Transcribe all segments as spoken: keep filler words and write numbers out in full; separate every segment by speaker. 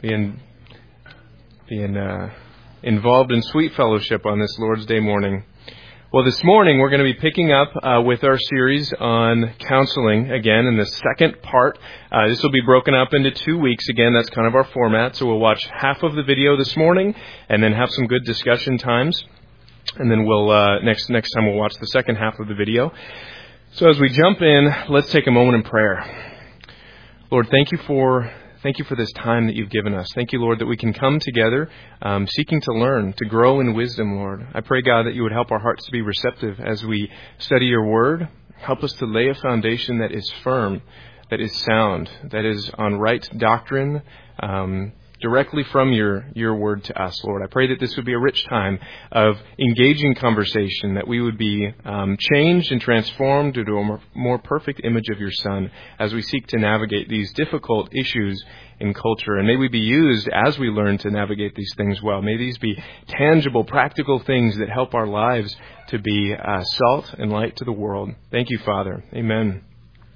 Speaker 1: being being uh, involved in sweet fellowship on this Lord's Day morning. Well, this morning we're going to be picking up uh, with our series on counseling again in the second part. Uh, this will be broken up into two weeks again. That's kind of our format. So we'll watch half of the video this morning and then have some good discussion times. And then we'll uh, next next time we'll watch the second half of the video. So as we jump in, let's take a moment in prayer. Lord, thank you for thank you for this time that you've given us. Thank you, Lord, that we can come together um, seeking to learn, to grow in wisdom, Lord. I pray, God, that you would help our hearts to be receptive as we study your word. Help us to lay a foundation that is firm, that is sound, that is on right doctrine, um, directly from your, your word to us, Lord. I pray that this would be a rich time of engaging conversation, that we would be um, changed and transformed into a more, more perfect image of your Son as we seek to navigate these difficult issues in culture. And may we be used as we learn to navigate these things well. May these be tangible, practical things that help our lives to be uh, salt and light to the world. Thank you, Father. Amen.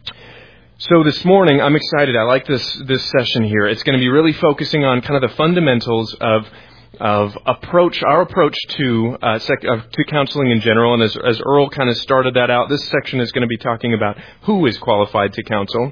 Speaker 1: So this morning, I'm excited. I like this this session here. It's going to be really focusing on kind of the fundamentals of of approach, our approach to uh, sec, uh, to counseling in general. And as, as Earl kind of started that out, this section is going to be talking about who is qualified to counsel.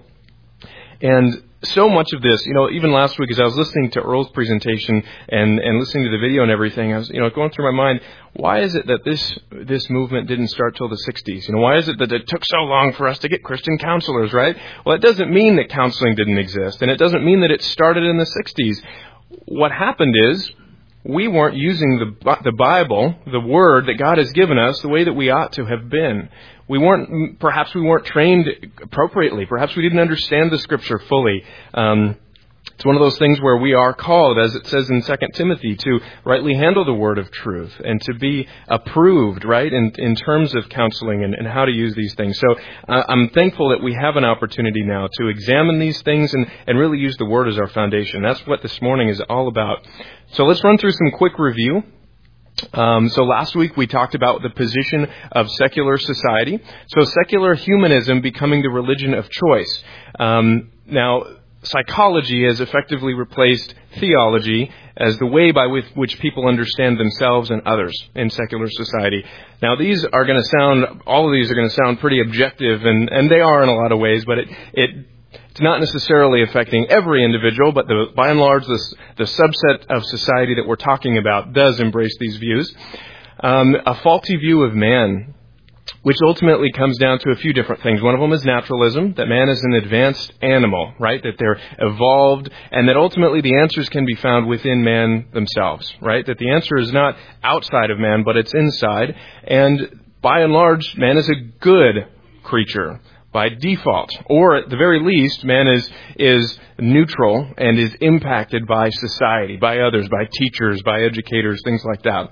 Speaker 1: And so much of this, you know, even last week as I was listening to Earl's presentation and, and listening to the video and everything, I was, you know, going through my mind, why is it that this this movement didn't start till the sixties? You know, why is it that it took so long for us to get Christian counselors, right? Well, it doesn't mean that counseling didn't exist, and it doesn't mean that it started in the sixties. What happened is we weren't using the the Bible, the Word that God has given us, the way that we ought to have been. We weren't, perhaps we weren't trained appropriately. Perhaps we didn't understand the Scripture fully. Um, it's one of those things where we are called, as it says in Second Timothy, to rightly handle the word of truth and to be approved, right, in, in terms of counseling and, and how to use these things. So uh, I'm thankful that we have an opportunity now to examine these things and, and really use the Word as our foundation. That's what this morning is all about. So let's run through some quick review. Um, so last week we talked about the position of secular society. So secular humanism becoming the religion of choice. Um, now, psychology has effectively replaced theology as the way by with which people understand themselves and others in secular society. Now, these are going to sound, all of these are going to sound pretty objective, and, and they are in a lot of ways, but it, it It's not necessarily affecting every individual, but the, by and large, this, the subset of society that we're talking about does embrace these views. Um, a faulty view of man, which ultimately comes down to a few different things. One of them is naturalism, that man is an advanced animal, right? That they're evolved, and that ultimately the answers can be found within man themselves, right? That the answer is not outside of man, but it's inside. And by and large, man is a good creature by default, or at the very least, man is is neutral and is impacted by society, by others, by teachers, by educators, things like that.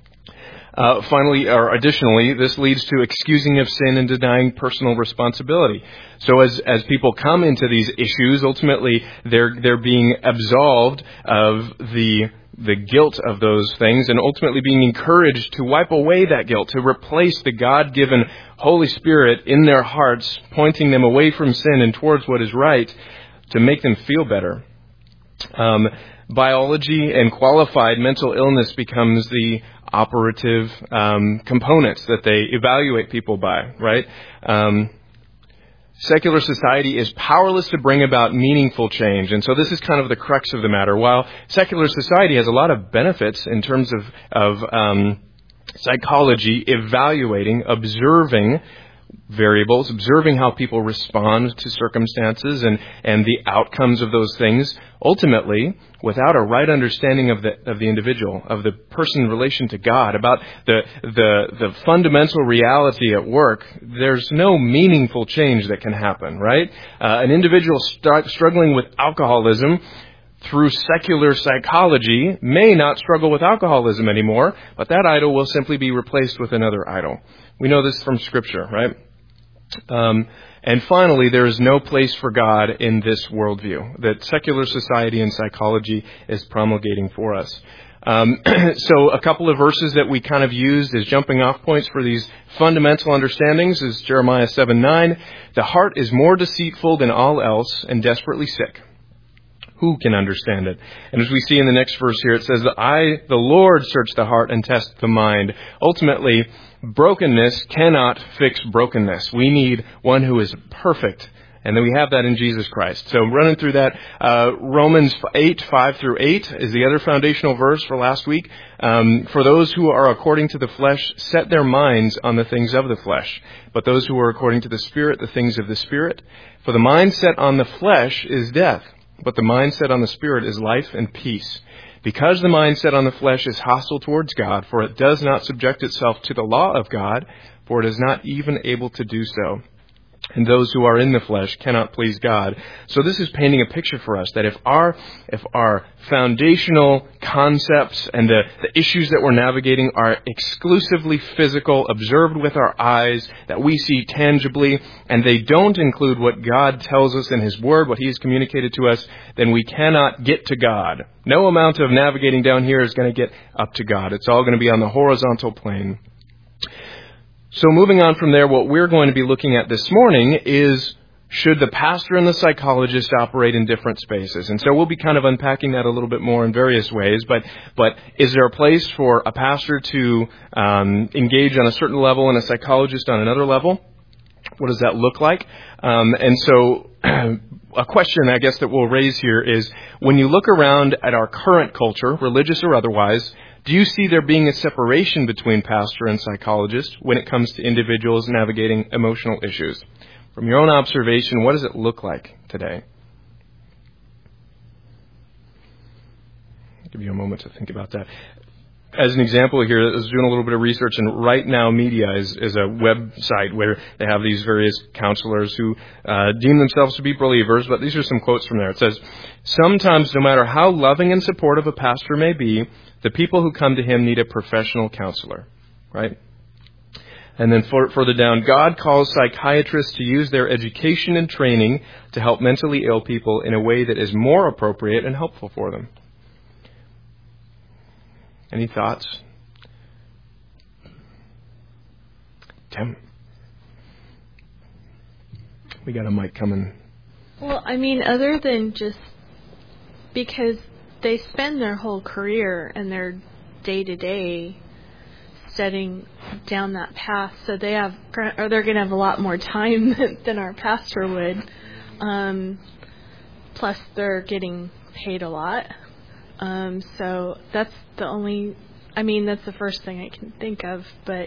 Speaker 1: Uh, finally, or additionally, this leads to excusing of sin and denying personal responsibility. So as as people come into these issues, ultimately they're they're being absolved of the the guilt of those things and ultimately being encouraged to wipe away that guilt, to replace the God-given Holy Spirit in their hearts, pointing them away from sin and towards what is right, to make them feel better. Um, biology and qualified mental illness becomes the operative um, components that they evaluate people by, right? Um, Secular society is powerless to bring about meaningful change. And so this is kind of the crux of the matter. While secular society has a lot of benefits in terms of, of um, psychology, evaluating, observing variables, observing how people respond to circumstances and, and the outcomes of those things, ultimately, without a right understanding of the of the individual, of the person in relation to God, about the the the fundamental reality at work, there's no meaningful change that can happen, right? Uh, an individual st- struggling with alcoholism through secular psychology may not struggle with alcoholism anymore, but that idol will simply be replaced with another idol. We know this from Scripture, right? Um, and finally, there is no place for God in this worldview that secular society and psychology is promulgating for us. Um, so a couple of verses that we kind of used as jumping off points for these fundamental understandings is Jeremiah seven nine. The heart is more deceitful than all else and desperately sick. Who can understand it? And as we see in the next verse here, it says that I, the Lord, search the heart and test the mind. Ultimately, brokenness cannot fix brokenness. We need one who is perfect. And then we have that in Jesus Christ. So running through that, uh, Romans eight, five through eight is the other foundational verse for last week. Um, for those who are according to the flesh, set their minds on the things of the flesh. But those who are according to the Spirit, the things of the Spirit. For the mind set on the flesh is death, but the mind set on the Spirit is life and peace. Because the mind set on the flesh is hostile towards God, for it does not subject itself to the law of God, for it is not even able to do so. And those who are in the flesh cannot please God. So this is painting a picture for us that if our if our foundational concepts and the, the issues that we're navigating are exclusively physical, observed with our eyes, that we see tangibly, and they don't include what God tells us in His Word, what He has communicated to us, then we cannot get to God. No amount of navigating down here is going to get up to God. It's all going to be on the horizontal plane. So moving on from there, what we're going to be looking at this morning is, should the pastor and the psychologist operate in different spaces? And so we'll be kind of unpacking that a little bit more in various ways. But but is there a place for a pastor to um, engage on a certain level and a psychologist on another level? What does that look like? Um, and so a question, I guess, that we'll raise here is, when you look around at our current culture, religious or otherwise, do you see there being a separation between pastor and psychologist when it comes to individuals navigating emotional issues? From your own observation, what does it look like today? I'll give you a moment to think about that. As an example here, I was doing a little bit of research, and Right Now Media is, is a website where they have these various counselors who uh, deem themselves to be believers, but these are some quotes from there. It says, sometimes, no matter how loving and supportive a pastor may be, the people who come to him need a professional counselor, right? And then for, further down, God calls psychiatrists to use their education and training to help mentally ill people in a way that is more appropriate and helpful for them. Any thoughts? Tim? We got a mic coming.
Speaker 2: Well, I mean, other than just because they spend their whole career and their day-to-day setting down that path, so they have, or they're going to have a lot more time than, than our pastor would. Um, plus, they're getting paid a lot. Um, so that's the only, I mean, that's the first thing I can think of, but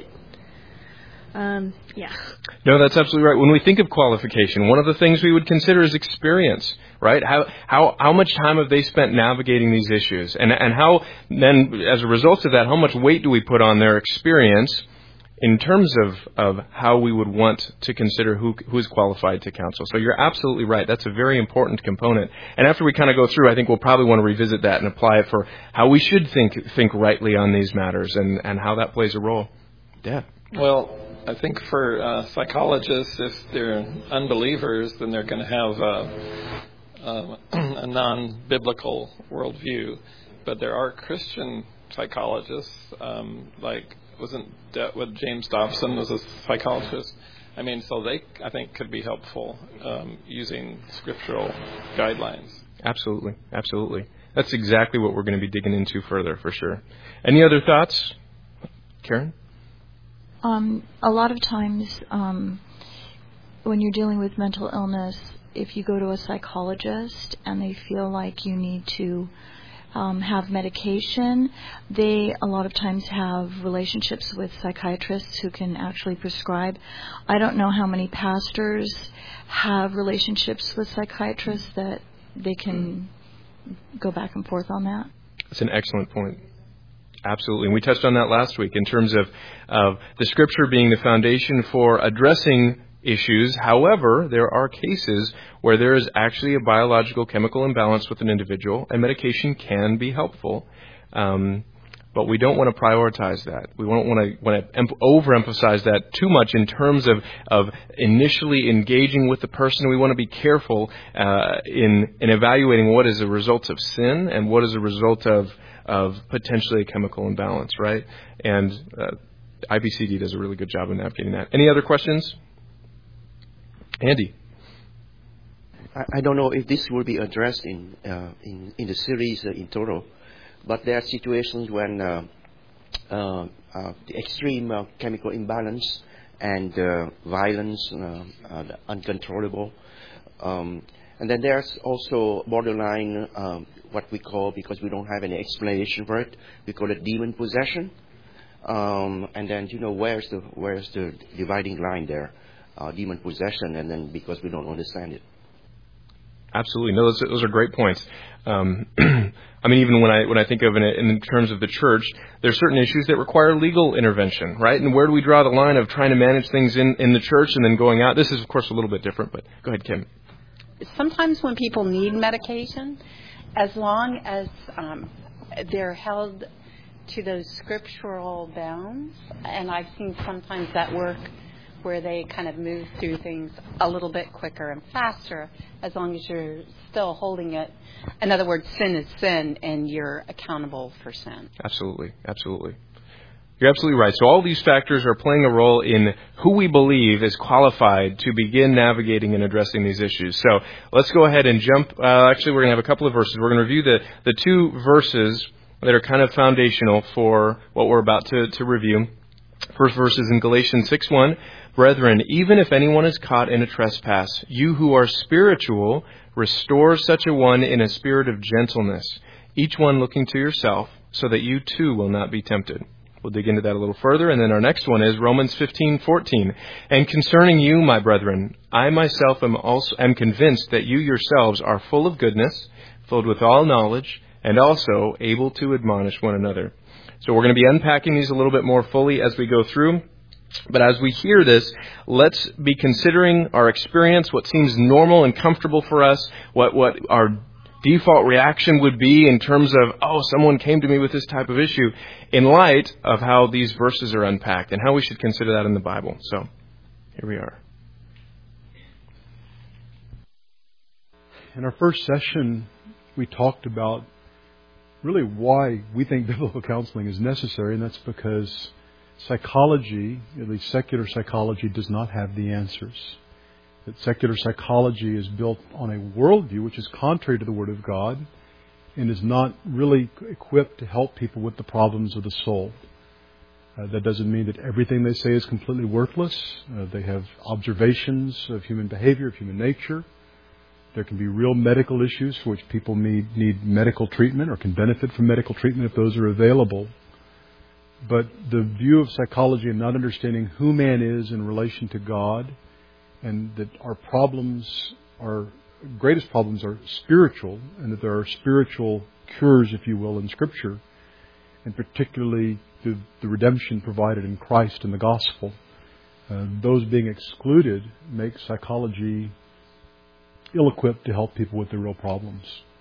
Speaker 2: Um, yeah.
Speaker 1: No, that's absolutely right. When we think of qualification, one of the things we would consider is experience, right? How how how much time have they spent navigating these issues, and and how then, as a result of that, how much weight do we put on their experience in terms of of how we would want to consider who who is qualified to counsel? So you're absolutely right. That's a very important component. And after we kind of go through, I think we'll probably want to revisit that and apply it for how we should think think rightly on these matters and and how that plays a role. Yeah.
Speaker 3: Well, I think for uh, psychologists, if they're unbelievers, then they're going to have uh, uh, a non-biblical worldview. But there are Christian psychologists, um, like wasn't that what James Dobson was a psychologist? I mean, so they, I think, could be helpful um, using scriptural guidelines.
Speaker 1: Absolutely, absolutely. That's exactly what we're going to be digging into further, for sure. Any other thoughts, Karen?
Speaker 4: Um, a lot of times um, when you're dealing with mental illness, if you go to a psychologist and they feel like you need to um, have medication, they a lot of times have relationships with psychiatrists who can actually prescribe. I don't know how many pastors have relationships with psychiatrists that they can go back and forth on that.
Speaker 1: That's an excellent point. Absolutely. And we touched on that last week in terms of, of the Scripture being the foundation for addressing issues. However, there are cases where there is actually a biological chemical imbalance with an individual, and medication can be helpful. Um, but we don't want to prioritize that. We don't want to, want to em- overemphasize that too much in terms of, of initially engaging with the person. We want to be careful uh, in, in evaluating what is a result of sin and what is a result of of potentially a chemical imbalance, right? And uh, I B C D does a really good job of navigating that. Any other questions? Andy?
Speaker 5: I, I don't know if this will be addressed in uh, in, in the series uh, in total, but there are situations when uh, uh, uh, the extreme uh, chemical imbalance and uh, violence, uh, uh, uncontrollable. Um, and then there's also borderline, um, what we call, because we don't have any explanation for it, we call it demon possession. Um, and then, you know, where's the where's the dividing line there? Uh, demon possession, and then because we don't understand it.
Speaker 1: Absolutely. No, those, those are great points. Um, I mean, even when I when I think of it in terms of the church, there's certain issues that require legal intervention, right? And where do we draw the line of trying to manage things in, in the church and then going out? This is, of course, a little bit different, but go ahead, Kim.
Speaker 6: Sometimes when people need medication, as long as um, they're held to those scriptural bounds, and I've seen sometimes that work where they kind of move through things a little bit quicker and faster, as long as you're still holding it. In other words, sin is sin, and you're accountable for sin.
Speaker 1: Absolutely, absolutely. You're absolutely right. So all these factors are playing a role in who we believe is qualified to begin navigating and addressing these issues. So let's go ahead and jump. Uh, actually, we're going to have a couple of verses. We're going to review the, the two verses that are kind of foundational for what we're about to, to review. First verse is in Galatians six one. Brethren, even if anyone is caught in a trespass, you who are spiritual, restore such a one in a spirit of gentleness, each one looking to yourself, so that you too will not be tempted. We'll dig into that a little further. And then our next one is Romans fifteen fourteen. And concerning you, my brethren, I myself am also am convinced that you yourselves are full of goodness, filled with all knowledge, and also able to admonish one another. So we're going to be unpacking these a little bit more fully as we go through. But as we hear this, let's be considering our experience, what seems normal and comfortable for us, what, what our default reaction would be in terms of, oh, someone came to me with this type of issue, in light of how these verses are unpacked and how we should consider that in the Bible. So here we are.
Speaker 7: In our first session, we talked about really why we think biblical counseling is necessary, and that's because psychology, at least secular psychology, does not have the answers. That secular psychology is built on a worldview which is contrary to the Word of God and is not really equipped to help people with the problems of the soul. Uh, that doesn't mean that everything they say is completely worthless. Uh, they have observations of human behavior, of human nature. There can be real medical issues for which people need, need medical treatment or can benefit from medical treatment if those are available. But the view of psychology and not understanding who man is in relation to God, and that our problems, our greatest problems are spiritual, and that there are spiritual cures, if you will, in Scripture, and particularly the, the redemption provided in Christ and the gospel. Uh, those being excluded make psychology ill-equipped to help people with their real problems.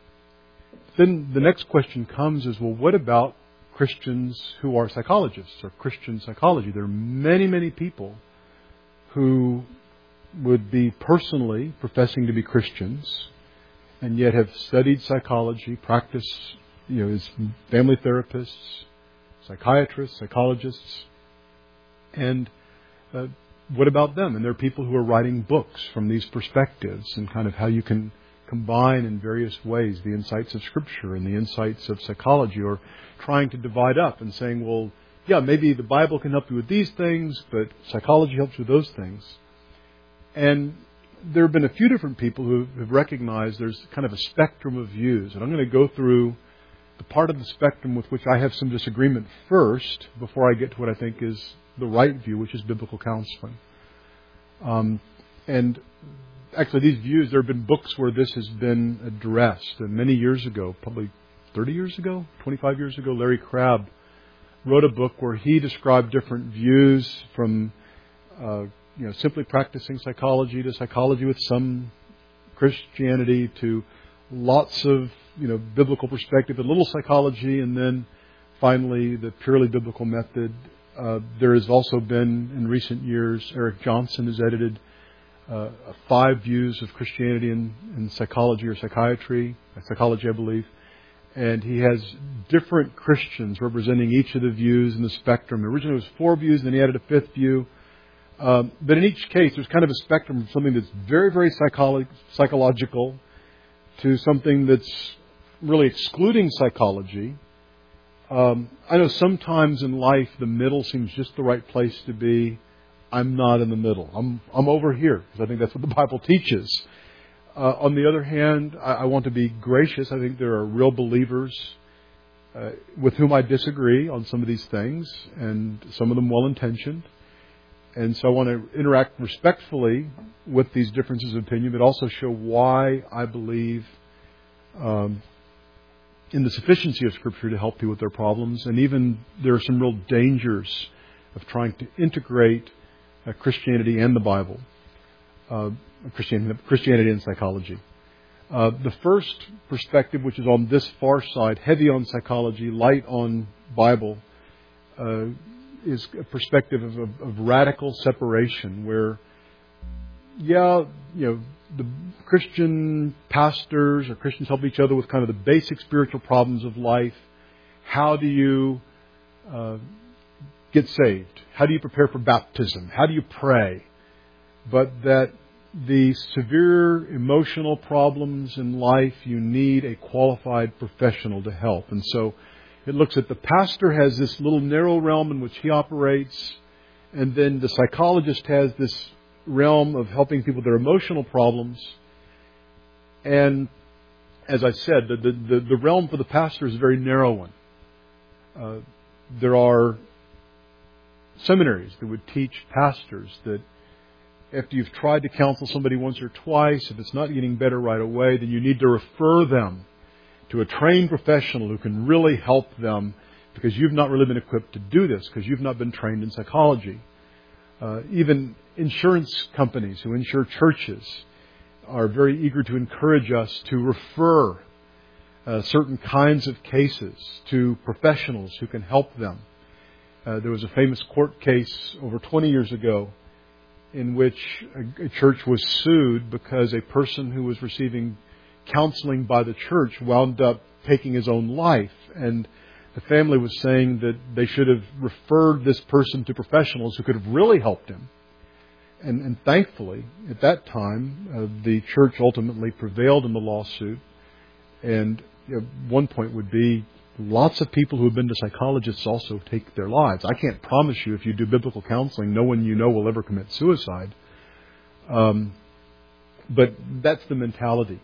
Speaker 7: Then the next question comes is, well, what about Christians who are psychologists or Christian psychology? There are many, many people who would be personally professing to be Christians and yet have studied psychology, practice, you know, as family therapists, psychiatrists, psychologists. And uh, what about them? And there are people who are writing books from these perspectives and kind of how you can combine in various ways the insights of Scripture and the insights of psychology, or trying to divide up and saying, well, yeah, maybe the Bible can help you with these things, but psychology helps you with those things. And there have been a few different people who have recognized there's kind of a spectrum of views. And I'm going to go through the part of the spectrum with which I have some disagreement first before I get to what I think is the right view, which is biblical counseling. Um, and actually, these views, there have been books where this has been addressed. And many years ago, probably thirty years ago, twenty-five years ago, Larry Crabb wrote a book where he described different views from uh, you know, simply practicing psychology to psychology with some Christianity to lots of, you know, biblical perspective, a little psychology, and then finally the purely biblical method. Uh, there has also been, in recent years, Eric Johnson has edited uh, five views of Christianity in, in psychology or psychiatry, psychology, I believe. And he has different Christians representing each of the views in the spectrum. Originally it was four views, then he added a fifth view. Um, but in each case, there's kind of a spectrum from something that's very, very psycholo- psychological to something that's really excluding psychology. Um, I know sometimes in life the middle seems just the right place to be. I'm not in the middle. I'm I'm over here because I think that's what the Bible teaches. Uh, on the other hand, I, I want to be gracious. I think there are real believers uh, with whom I disagree on some of these things, and some of them well-intentioned. And so I want to interact respectfully with these differences of opinion, but also show why I believe um, in the sufficiency of Scripture to help people with their problems. And even there are some real dangers of trying to integrate uh, Christianity and the Bible, uh, Christianity, Christianity and psychology. Uh, the first perspective, which is on this far side, heavy on psychology, light on Bible, uh, is a perspective of, of, of radical separation where, yeah, you know, the Christian pastors or Christians help each other with kind of the basic spiritual problems of life. How do you uh, get saved? How do you prepare for baptism? How do you pray? But that the severe emotional problems in life, you need a qualified professional to help. And so it looks at the pastor has this little narrow realm in which he operates, and then the psychologist has this realm of helping people with their emotional problems. And as I said, the, the, the realm for the pastor is a very narrow one. Uh, there are seminaries that would teach pastors that after you've tried to counsel somebody once or twice, if it's not getting better right away, then you need to refer them to a trained professional who can really help them, because you've not really been equipped to do this, because you've not been trained in psychology. Uh, even insurance companies who insure churches are very eager to encourage us to refer uh, certain kinds of cases to professionals who can help them. Uh, there was a famous court case over twenty years ago in which a, a church was sued because a person who was receiving counseling by the church wound up taking his own life. And the family was saying that they should have referred this person to professionals who could have really helped him. And, and thankfully, at that time, uh, the church ultimately prevailed in the lawsuit. And you know, one point would be, lots of people who have been to psychologists also take their lives. I can't promise you if you do biblical counseling, no one you know will ever commit suicide. Um, but that's the mentality.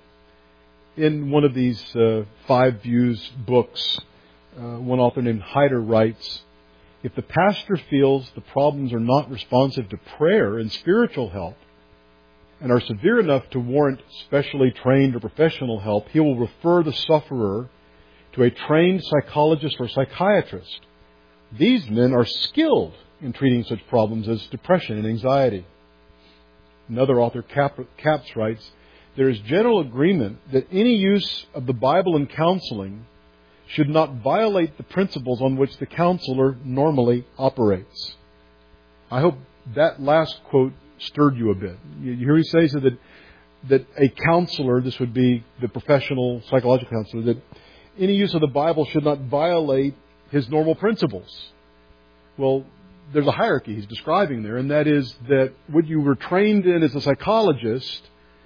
Speaker 7: In one of these uh, Five Views books, uh, one author named Hyder writes, if the pastor feels the problems are not responsive to prayer and spiritual help and are severe enough to warrant specially trained or professional help, he will refer the sufferer to a trained psychologist or psychiatrist. These men are skilled in treating such problems as depression and anxiety. Another author, Capps, writes, there is general agreement that any use of the Bible in counseling should not violate the principles on which the counselor normally operates. I hope that last quote stirred you a bit. You hear he says that that a counselor, this would be the professional psychological counselor, that any use of the Bible should not violate his normal principles. Well, there's a hierarchy he's describing there, and that is that what you were trained in as a psychologist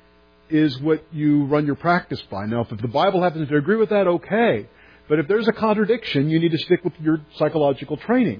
Speaker 7: is what you run your practice by. Now, if the Bible happens to agree with that, okay. But if there's a contradiction, you need to stick with your psychological training.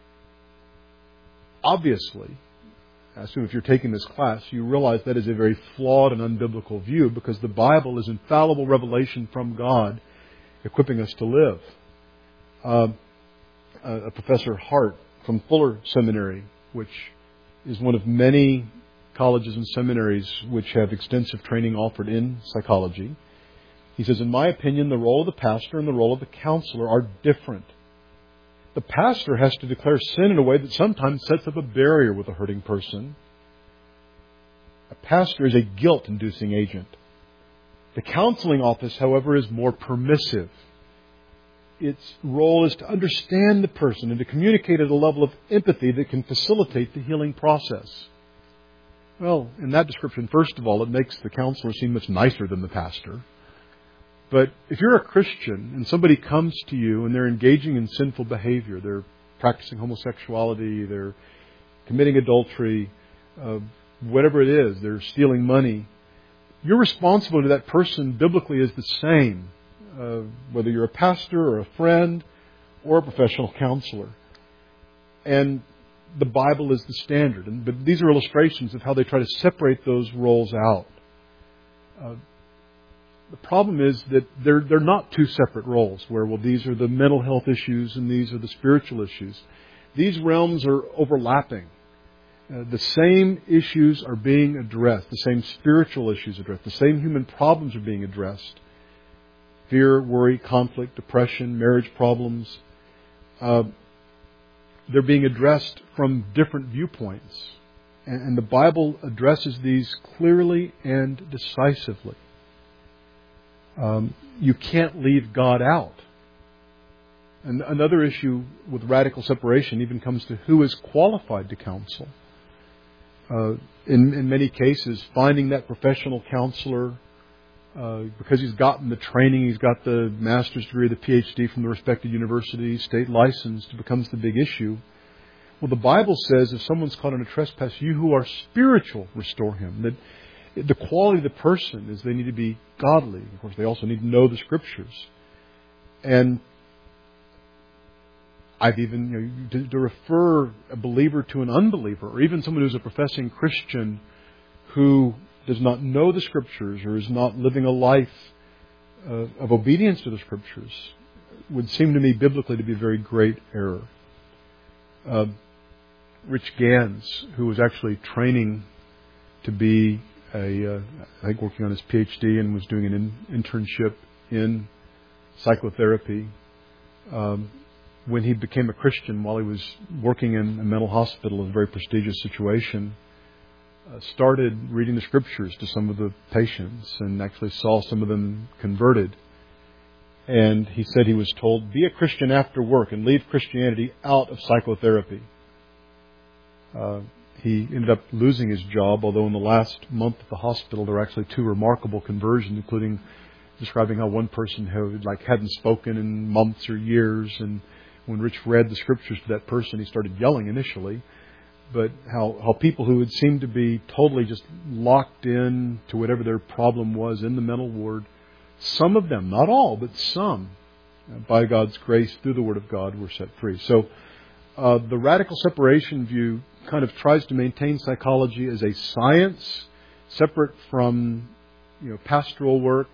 Speaker 7: Obviously, I assume if you're taking this class, you realize that is a very flawed and unbiblical view, because the Bible is infallible revelation from God, equipping us to live. Uh, a Professor Hart from Fuller Seminary, which is one of many colleges and seminaries which have extensive training offered in psychology. He says, in my opinion, the role of the pastor and the role of the counselor are different. The pastor has to declare sin in a way that sometimes sets up a barrier with a hurting person. A pastor is a guilt-inducing agent. The counseling office, however, is more permissive. Its role is to understand the person and to communicate at a level of empathy that can facilitate the healing process. Well, in that description, first of all, it makes the counselor seem much nicer than the pastor. But if you're a Christian and somebody comes to you and they're engaging in sinful behavior, they're practicing homosexuality, they're committing adultery, uh, whatever it is, they're stealing money, your responsibility to that person biblically is the same, uh, whether you're a pastor or a friend or a professional counselor. And the Bible is the standard. And, but these are illustrations of how they try to separate those roles out. Uh, the problem is that they're, they're not two separate roles where, well, these are the mental health issues and these are the spiritual issues. These realms are overlapping. Uh, the same issues are being addressed. The same spiritual issues addressed. The same human problems are being addressed. Fear, worry, conflict, depression, marriage problems. Uh, they're being addressed from different viewpoints. And, and the Bible addresses these clearly and decisively. Um, you can't leave God out. And another issue with radical separation even comes to who is qualified to counsel. Uh, in, in many cases, finding that professional counselor, uh, because he's gotten the training, he's got the master's degree, the P H D from the respected university, state licensed, becomes the big issue. Well, the Bible says if someone's caught in a trespass, you who are spiritual, restore him. That the quality of the person is they need to be godly. Of course, they also need to know the Scriptures. And I've even, you know, to, to refer a believer to an unbeliever, or even someone who's a professing Christian who does not know the Scriptures or is not living a life uh, of obedience to the Scriptures, would seem to me biblically to be a very great error. Uh, Rich Gans, who was actually training to be a, uh, I think working on his P H D and was doing an in, internship in psychotherapy, um, when he became a Christian while he was working in a mental hospital in a very prestigious situation, uh, started reading the Scriptures to some of the patients and actually saw some of them converted. And he said he was told, be a Christian after work and leave Christianity out of psychotherapy. Uh, he ended up losing his job, although in the last month at the hospital there were actually two remarkable conversions, including describing how one person who like hadn't spoken in months or years, and when Rich read the Scriptures to that person, he started yelling initially, but how, how people who had seemed to be totally just locked in to whatever their problem was in the mental ward, some of them, not all, but some, by God's grace, through the Word of God, were set free. So uh, the radical separation view kind of tries to maintain psychology as a science, separate from, you know, pastoral work,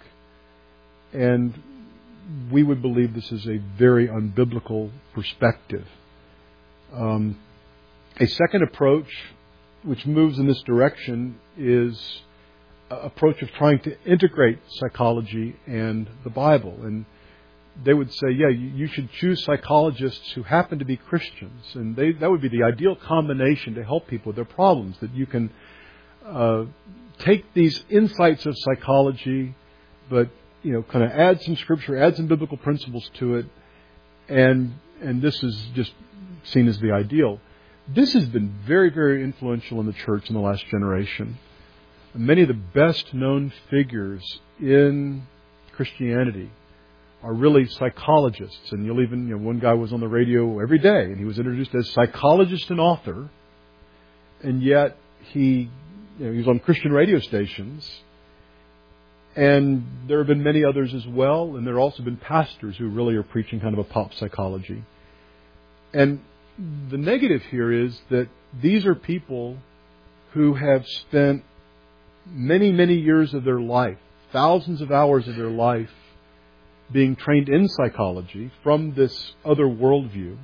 Speaker 7: and we would believe this is a very unbiblical perspective. Um, a second approach, which moves in this direction, is an approach of trying to integrate psychology and the Bible. And they would say, yeah, you should choose psychologists who happen to be Christians. And they, that would be the ideal combination to help people with their problems, that you can uh, take these insights of psychology, but you know, kind of add some Scripture, add some biblical principles to it, and and this is just seen as the ideal. This has been very, very influential in the church in the last generation. Many of the best known figures in Christianity are really psychologists, and you'll even, you know, one guy was on the radio every day, and he was introduced as psychologist and author, and yet he, you know, he was on Christian radio stations. And there have been many others as well, and there have also been pastors who really are preaching kind of a pop psychology. And the negative here is that these are people who have spent many, many years of their life, thousands of hours of their life, being trained in psychology from this other worldview.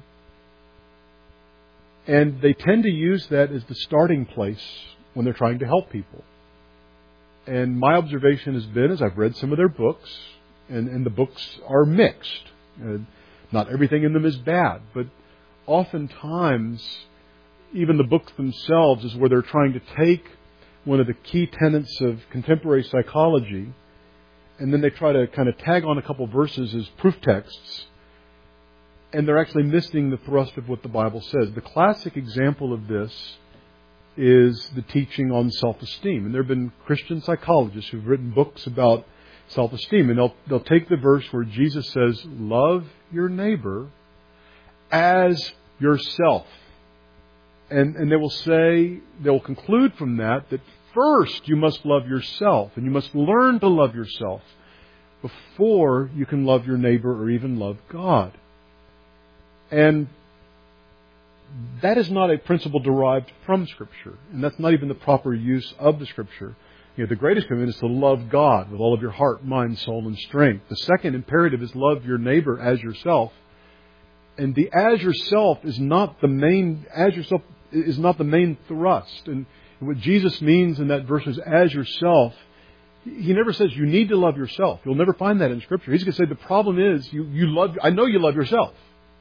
Speaker 7: And they tend to use that as the starting place when they're trying to help people. And my observation has been, as I've read some of their books, and, and the books are mixed. Uh, not everything in them is bad, but oftentimes, even the books themselves is where they're trying to take one of the key tenets of contemporary psychology, and then they try to kind of tag on a couple verses as proof texts, and they're actually missing the thrust of what the Bible says. The classic example of this is the teaching on self-esteem. And there have been Christian psychologists who've written books about self-esteem. And they'll, they'll take the verse where Jesus says, love your neighbor as yourself. And, and they will say, they will conclude from that that first you must love yourself, and you must learn to love yourself before you can love your neighbor or even love God. And that is not a principle derived from Scripture, and that's not even the proper use of the Scripture. You know, the greatest commandment is to love God with all of your heart, mind, soul, and strength. The second imperative is love your neighbor as yourself. And the as yourself is not the main, as yourself is not the main thrust. And what Jesus means in that verse is as yourself. He never says you need to love yourself. You'll never find that in Scripture. He's going to say the problem is you, you love, I know you love yourself.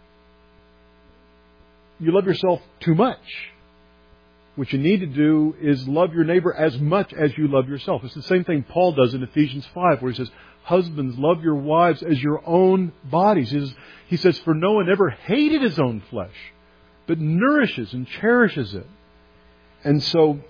Speaker 7: You love yourself too much. What you need to do is love your neighbor as much as you love yourself. It's the same thing Paul does in Ephesians five, where he says, husbands, love your wives as your own bodies. He says, he says, for no one ever hated his own flesh, but nourishes and cherishes it. And so,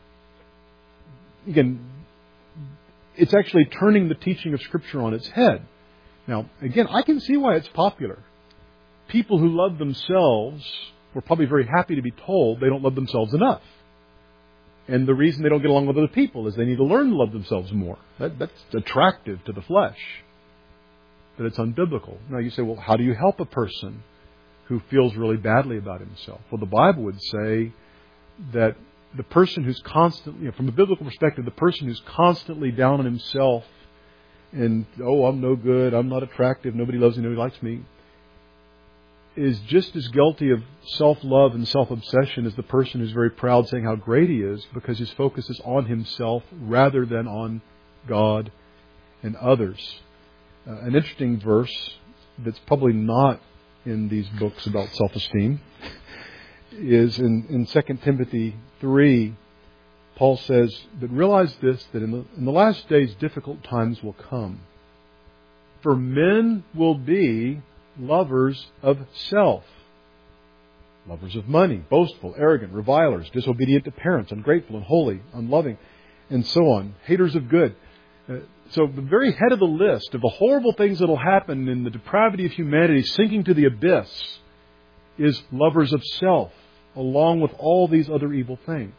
Speaker 7: again, it's actually turning the teaching of Scripture on its head. Now, again, I can see why it's popular. People who love themselves were probably very happy to be told they don't love themselves enough. And the reason they don't get along with other people is they need to learn to love themselves more. That, that's attractive to the flesh. But it's unbiblical. Now you say, well, how do you help a person who feels really badly about himself? Well, the Bible would say that the person who's constantly, you know, from a biblical perspective, the person who's constantly down on himself and, oh, I'm no good, I'm not attractive, nobody loves me, nobody likes me, is just as guilty of self-love and self-obsession as the person who's very proud saying how great he is, because his focus is on himself rather than on God and others. Uh, an interesting verse that's probably not in these books about self-esteem is in, in Second Timothy three. Paul says, but realize this, that in the, in the last days difficult times will come. For men will be lovers of self, lovers of money, boastful, arrogant, revilers, disobedient to parents, ungrateful, unholy, unloving, and so on, haters of good. Uh, so the very head of the list of the horrible things that will happen in the depravity of humanity sinking to the abyss is lovers of self, along with all these other evil things.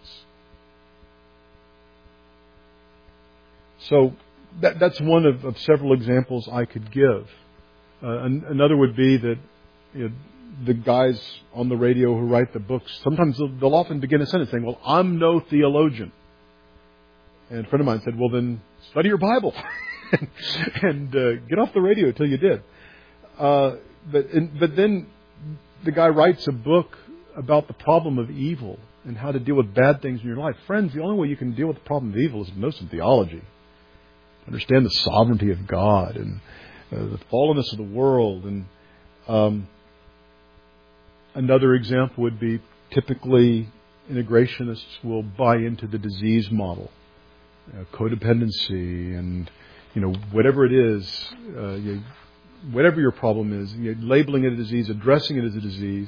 Speaker 7: So that, that's one of, of several examples I could give. Uh, an, another would be that, you know, the guys on the radio who write the books, sometimes they'll, they'll often begin a sentence saying, well, I'm no theologian. And a friend of mine said, well, then study your Bible and uh, get off the radio until you did. Uh, but, and, but then the guy writes a book about the problem of evil and how to deal with bad things in your life. Friends, the only way you can deal with the problem of evil is to know some theology. Understand the sovereignty of God and uh, the fallenness of the world. And um, another example would be typically integrationists will buy into the disease model, uh, codependency, and you know whatever it is, uh, you, whatever your problem is, you know, labeling it a disease, addressing it as a disease.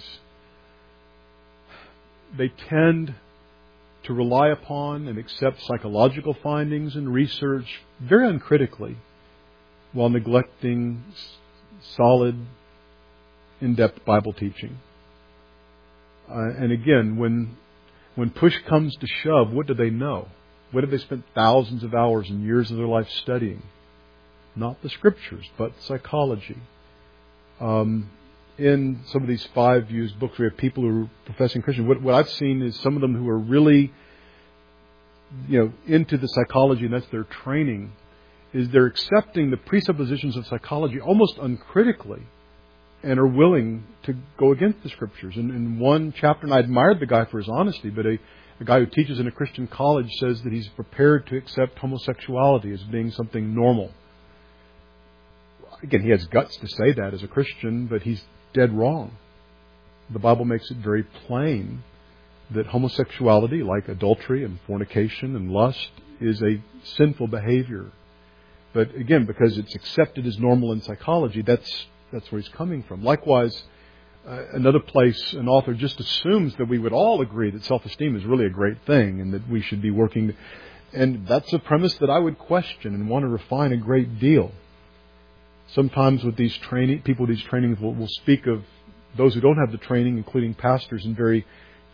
Speaker 7: They tend to rely upon and accept psychological findings and research very uncritically, while neglecting solid, in-depth Bible teaching. Uh, and again, when when push comes to shove, what do they know? What have they spent thousands of hours and years of their life studying? Not the Scriptures, but psychology. Um, in some of these five views books, we have people who are professing Christians. What, what I've seen is some of them who are really, you know, into the psychology, and that's their training, is they're accepting the presuppositions of psychology almost uncritically and are willing to go against the Scriptures. And in one chapter, and I admired the guy for his honesty, but a, a guy who teaches in a Christian college says that he's prepared to accept homosexuality as being something normal. Again, he has guts to say that as a Christian, but he's dead wrong. The Bible makes it very plain that homosexuality, like adultery and fornication and lust, is a sinful behavior. But again, because it's accepted as normal in psychology, that's that's where he's coming from. Likewise, uh, another place, an author just assumes that we would all agree that self-esteem is really a great thing and that we should be working. To, and that's a premise that I would question and want to refine a great deal. Sometimes with these training, people with these trainings will, will speak of those who don't have the training, including pastors, in very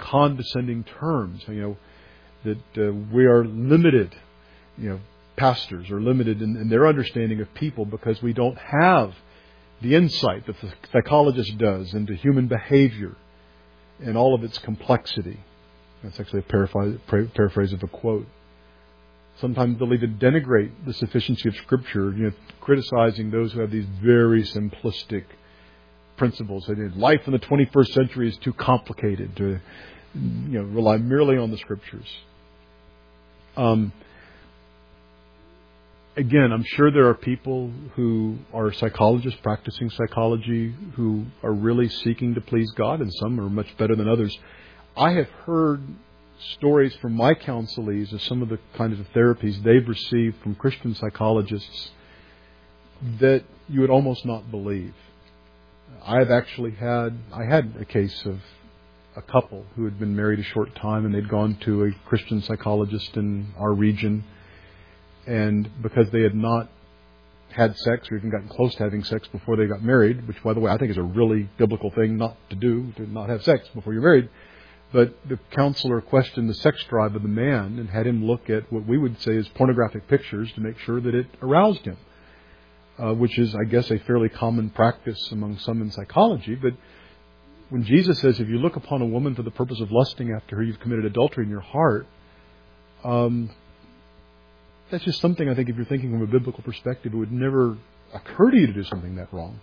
Speaker 7: condescending terms. You know, that uh, we are limited, you know, pastors are limited in, in their understanding of people because we don't have the insight that the psychologist does into human behavior and all of its complexity. That's actually a paraphrase, paraphrase of a quote. Sometimes they'll even denigrate the sufficiency of Scripture, you know, criticizing those who have these very simplistic principles. They did, life in the twenty-first century is too complicated to, you know, rely merely on the Scriptures. Um, again, I'm sure there are people who are psychologists practicing psychology who are really seeking to please God, and some are much better than others. I have heard stories from my counselees of some of the kinds of therapies they've received from Christian psychologists that you would almost not believe. I've actually had, I had a case of a couple who had been married a short time and they'd gone to a Christian psychologist in our region, and because they had not had sex or even gotten close to having sex before they got married, which, by the way, I think is a really biblical thing not to do, to not have sex before you're married. But the counselor questioned the sex drive of the man and had him look at what we would say is pornographic pictures to make sure that it aroused him, uh, which is, I guess, a fairly common practice among some in psychology. But when Jesus says, if you look upon a woman for the purpose of lusting after her, you've committed adultery in your heart, um, that's just something I think if you're thinking from a biblical perspective, it would never occur to you to do something that wrong.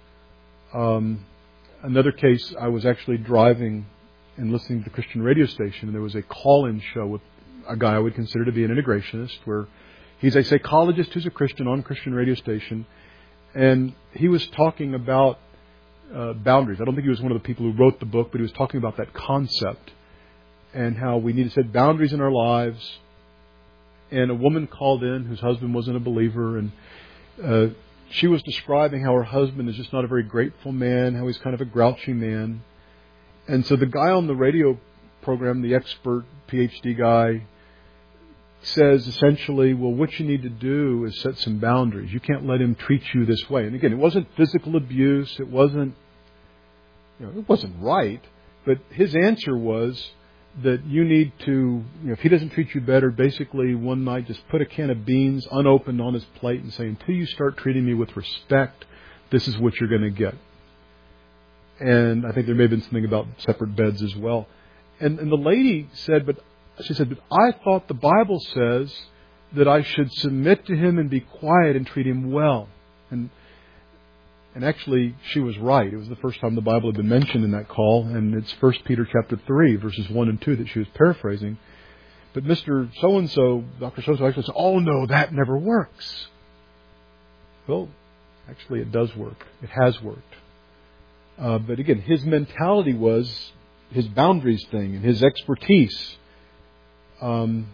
Speaker 7: Um, another case, I was actually driving and listening to the Christian radio station, and there was a call-in show with a guy I would consider to be an integrationist, where he's a psychologist who's a Christian on a Christian radio station, and he was talking about uh, boundaries. I don't think he was one of the people who wrote the book, but he was talking about that concept and how we need to set boundaries in our lives. And a woman called in whose husband wasn't a believer, and uh, she was describing how her husband is just not a very grateful man, how he's kind of a grouchy man. And so the guy on the radio program, the expert P H D guy, says essentially, well, what you need to do is set some boundaries. You can't let him treat you this way. And again, it wasn't physical abuse. It wasn't, you know, it wasn't right. But his answer was that you need to, you know, if he doesn't treat you better, basically one night just put a can of beans unopened on his plate and say, until you start treating me with respect, this is what you're going to get. And I think there may have been something about separate beds as well. And, and the lady said, but she said, but I thought the Bible says that I should submit to him and be quiet and treat him well. And and actually, she was right. It was the first time the Bible had been mentioned in that call, and it's First Peter chapter three, verses one and two that she was paraphrasing. But Mister So-and-so, Doctor So-and-so actually said, oh no, that never works. Well, actually it does work. It has worked. Uh, but again, his mentality was his boundaries thing and his expertise. Um,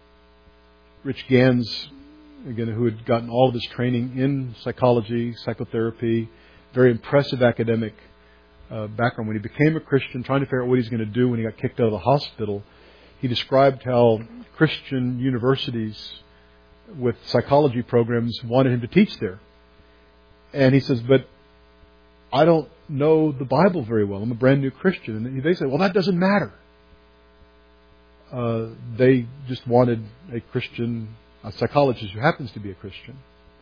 Speaker 7: Rich Gans, again, who had gotten all of his training in psychology, psychotherapy, very impressive academic uh, background. When he became a Christian, trying to figure out what he's going to do when he got kicked out of the hospital, he described how Christian universities with psychology programs wanted him to teach there. And he says, but I don't know the Bible very well. I'm a brand new Christian. And they said, well, that doesn't matter. Uh, they just wanted a Christian, a psychologist who happens to be a Christian.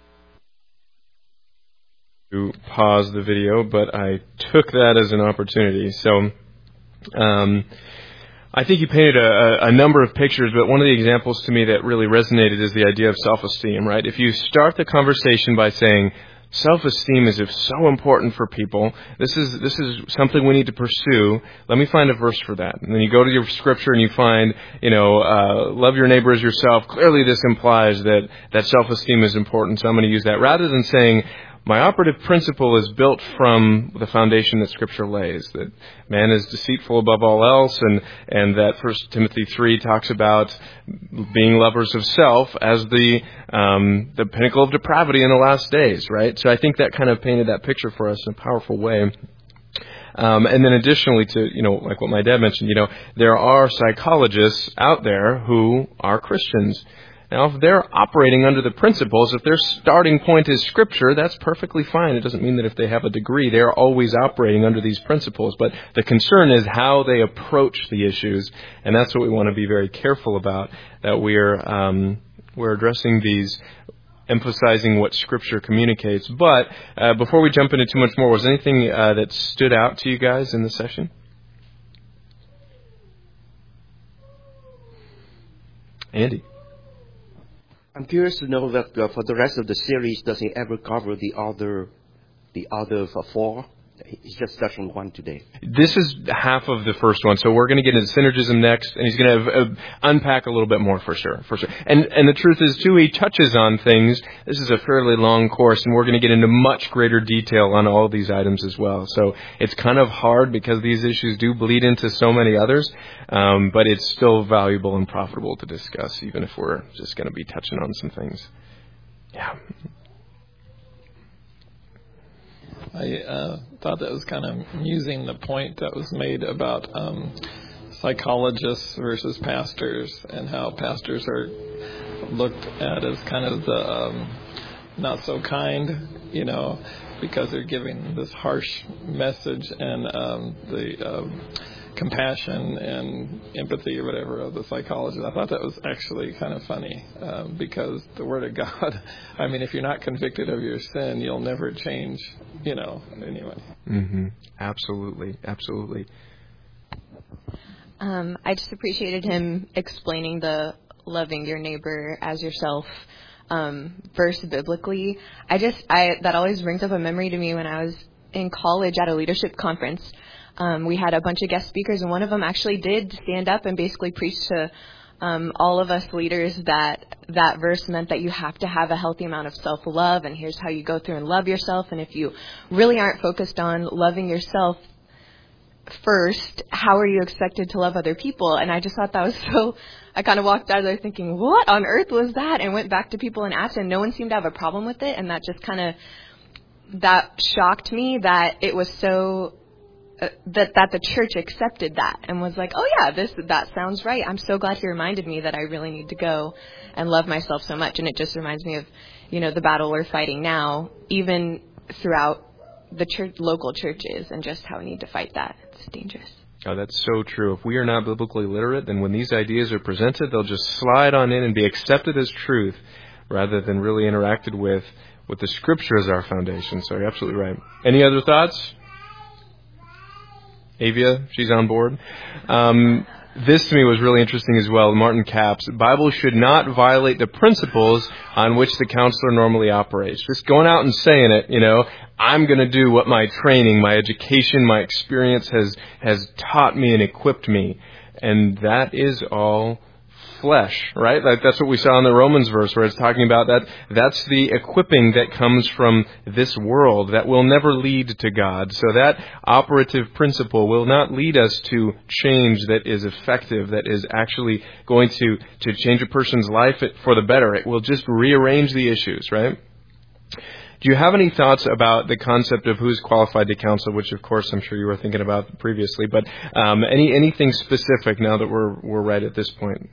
Speaker 1: To pause the video, but I took that as an opportunity. So, um, I think you painted a, a number of pictures, but one of the examples to me that really resonated is the idea of self-esteem, right? If you start the conversation by saying, self-esteem is so important for people. This is this is something we need to pursue. Let me find a verse for that. And then you go to your scripture and you find, you know, uh, love your neighbor as yourself. Clearly this implies that, that self-esteem is important, so I'm going to use that. Rather than saying, my operative principle is built from the foundation that Scripture lays, that man is deceitful above all else, and, and that First Timothy three talks about being lovers of self as the um, the pinnacle of depravity in the last days, right? So I think that kind of painted that picture for us in a powerful way. Um, and then additionally to, you know, like what my dad mentioned, you know, there are psychologists out there who are Christians. Now, if they're operating under the principles, if their starting point is Scripture, that's perfectly fine. It doesn't mean that if they have a degree, they're always operating under these principles. But the concern is how they approach the issues, and that's what we want to be very careful about, that we're um, we're addressing these, emphasizing what Scripture communicates. But uh, before we jump into too much more, was there anything uh, that stood out to you guys in the session? Andy?
Speaker 5: I'm curious to know that uh, for the rest of the series, does he ever cover the other, the other four? He's just touched on one today.
Speaker 1: This is half of the first one, so we're going to get into synergism next, and he's going to uh, unpack a little bit more for sure, for sure. And and the truth is, too, he touches on things. This is a fairly long course, and we're going to get into much greater detail on all of these items as well. So it's kind of hard because these issues do bleed into so many others, um, but it's still valuable and profitable to discuss, even if we're just going to be touching on some things. Yeah.
Speaker 3: I uh, thought that was kind of amusing, the point that was made about um, psychologists versus pastors, and how pastors are looked at as kind of the um, not so kind, you know, because they're giving this harsh message, and um, the um, compassion and empathy or whatever of the psychologist. I thought that was actually kind of funny, um, because the Word of God, I mean, if you're not convicted of your sin, you'll never change, you know, anyway.
Speaker 1: Mm-hmm. Absolutely. Absolutely.
Speaker 8: Um, I just appreciated him explaining the loving your neighbor as yourself um, verse biblically. I just, I that always brings up a memory to me when I was in college at a leadership conference. Um, we had a bunch of guest speakers, and one of them actually did stand up and basically preach to um, all of us leaders that that verse meant that you have to have a healthy amount of self-love, and here's how you go through and love yourself. And if you really aren't focused on loving yourself first, how are you expected to love other people? And I just thought that was so, I kind of walked out of there thinking, what on earth was that? And went back to people and asked, and no one seemed to have a problem with it. And that just kind of, that shocked me that it was so, uh, that that the church accepted that and was like, oh yeah, this that sounds right. I'm so glad he reminded me that I really need to go and love myself so much. And it just reminds me of, you know, the battle we're fighting now, even throughout the church, local churches, and just how we need to fight that. It's dangerous.
Speaker 1: Oh, that's so true. If we are not biblically literate, then when these ideas are presented, they'll just slide on in and be accepted as truth rather than really interacted with with the Scripture as our foundation. So you're absolutely right. Any other thoughts? Avia, she's on board. Um, this to me was really interesting as well. Martin Capps, the Bible should not violate the principles on which the counselor normally operates. Just going out and saying it, you know, I'm going to do what my training, my education, my experience has has taught me and equipped me. And that is all flesh, right? Like that's what we saw in the Romans verse where it's talking about that. That's the equipping that comes from this world that will never lead to God. So that operative principle will not lead us to change that is effective, that is actually going to, to change a person's life for the better. It will just rearrange the issues, right? Do you have any thoughts about the concept of who's qualified to counsel, which, of course, I'm sure you were thinking about previously, but um, any anything specific now that we're we're right at this point?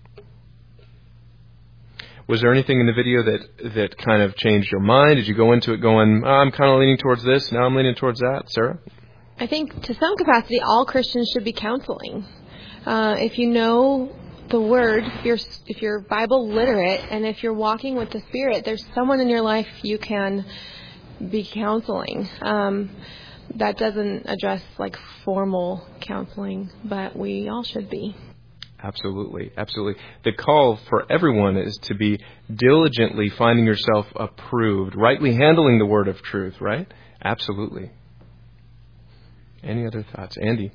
Speaker 1: Was there anything in the video that, that kind of changed your mind? Did you go into it going, oh, I'm kind of leaning towards this, now I'm leaning towards that? Sarah?
Speaker 9: I think to some capacity, all Christians should be counseling. Uh, if you know the Word, if you're, if you're Bible literate, and if you're walking with the Spirit, there's someone in your life you can be counseling. Um, that doesn't address like formal counseling, but we all should be.
Speaker 1: Absolutely, absolutely. The call for everyone is to be diligently finding yourself approved, rightly handling the word of truth, right? Absolutely. Any other thoughts? Andy?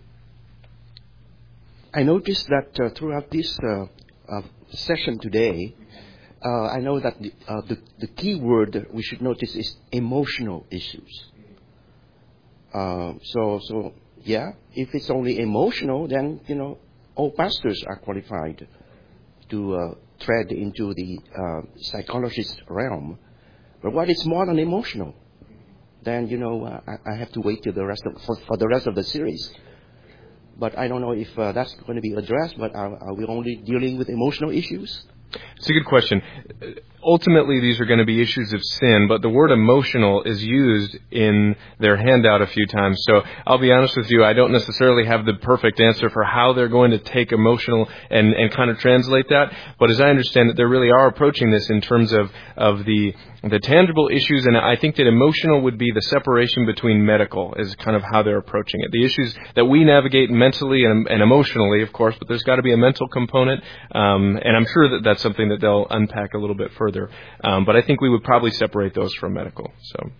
Speaker 5: I noticed that uh, throughout this uh, uh, session today, uh, I know that the, uh, the, the key word we should notice is emotional issues. Uh, so, so yeah, if it's only emotional, then, you know, all pastors are qualified to uh, tread into the uh, psychologist realm. But what is more than emotional? Then, you know, uh, I, I have to wait till the rest of, for, for the rest of the series. But I don't know if uh, that's going to be addressed, but are, are we only dealing with emotional issues?
Speaker 1: It's a good question. Ultimately, these are going to be issues of sin, but the word emotional is used in their handout a few times. So I'll be honest with you, I don't necessarily have the perfect answer for how they're going to take emotional and, and kind of translate that. But as I understand it, they really are approaching this in terms of, of the the tangible issues, and I think that emotional would be the separation between medical is kind of how they're approaching it. The issues that we navigate mentally and, and emotionally, of course, but there's got to be a mental component, um, and I'm sure that that's something that they'll unpack a little bit further. Um, but I think we would probably separate those from medical. So,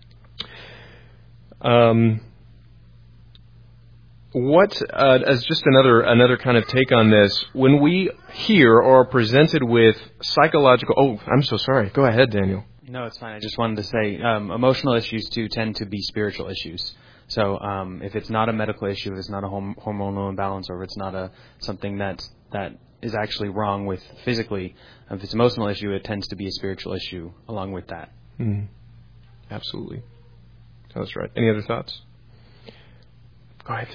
Speaker 1: um, what uh, as just another another kind of take on this, when we hear or are presented with psychological. Oh, I'm so sorry. Go ahead, Daniel.
Speaker 10: No, it's fine. I just wanted to say um, emotional issues, too, tend to be spiritual issues. So um, if it's not a medical issue, if it's not a hom- hormonal imbalance, or if it's not a something that's, that is actually wrong with physically, if it's an emotional issue, it tends to be a spiritual issue along with that.
Speaker 1: Mm-hmm. Absolutely. That's right. Any other thoughts? Go ahead,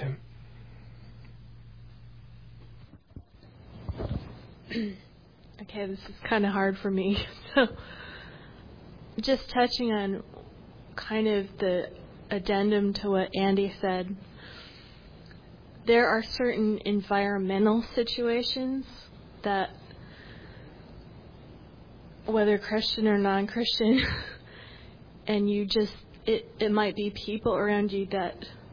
Speaker 2: Tim. Okay, this is kind of hard for me. So, just touching on kind of the addendum to what Andy said, there are certain environmental situations that, whether Christian or non-Christian, and you just, it, it might be people around you that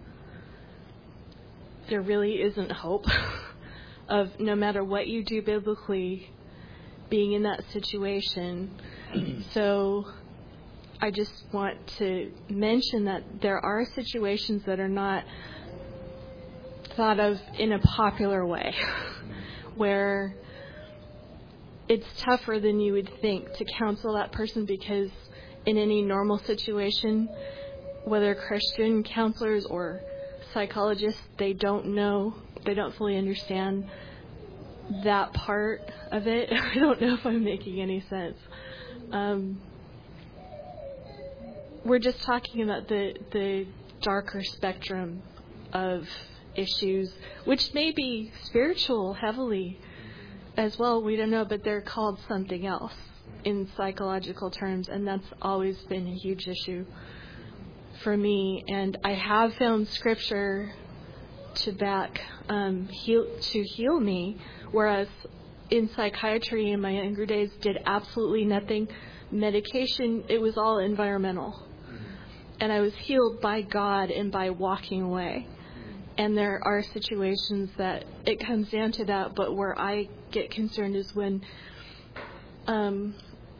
Speaker 2: there really isn't hope of, no matter what you do biblically, being in that situation. So I just want to mention that there are situations that are not thought of in a popular way, where it's tougher than you would think to counsel that person, because in any normal situation, whether Christian counselors or psychologists, they don't know, they don't fully understand that part of it. I don't know if I'm making any sense. Um, we're just talking about the the darker spectrum of issues, which may be spiritual heavily as well. We don't know, but they're called something else in psychological terms, and that's always been a huge issue for me. And I have found scripture to back um, heal to heal me, whereas in psychiatry in my younger days did absolutely nothing. Medication, it was all environmental. And I was healed by God and by walking away. And there are situations that it comes down to that, but where I get concerned is when um,